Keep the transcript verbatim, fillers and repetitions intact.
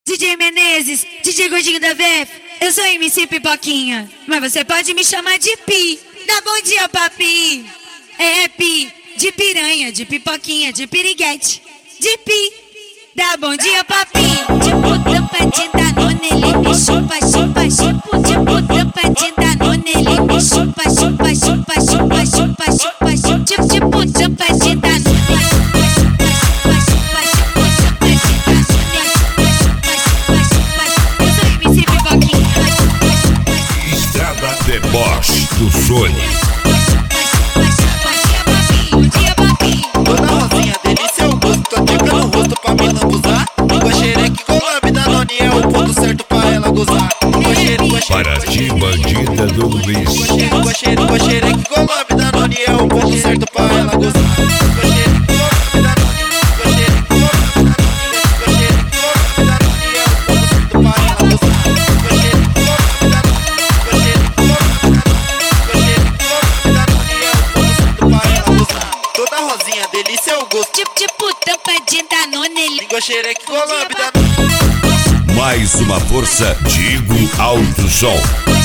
D J Menezes, D J Gordinho da V F, eu sou M C Pipoquinha, mas você pode me chamar de Pi. Dá bom dia, papi. É, Pi, de piranha, de pipoquinha, de piriguete, de Pi. Dá bom dia, papi. De puta pra te dar no nele, me chupa, chupa, chupa. De puta pra te dar no nele, me chupa, chupa, chupa, chupa, chupa, chupa, chupa. De, de puta pra te dar no Deboche do Sony. Dona Rosinha, delícia é o gosto. Tô até no rosto pra me lambuzar. Língua xereque, Colombe, Danone é o ponto certo pra ela gozar. Língua xereque, Para ti, bandida do Luiz. língua xereque, língua xereque, Colombe, Danone é o ponto certo pra ela gozar. Língua xereque, Colombe, Danone, língua xereque, Colombe, Danone, língua xereque, Colombe, Danone é o ponto certo pra ela gozar. Língua xereque, Colombe, Danone, língua xereque, Toda Rosinha, delícia é o gosto. Tipo, tipo, tampa de Danone. Língua xereque, Colombe, Danone. Mais uma força, Digo Alto Som.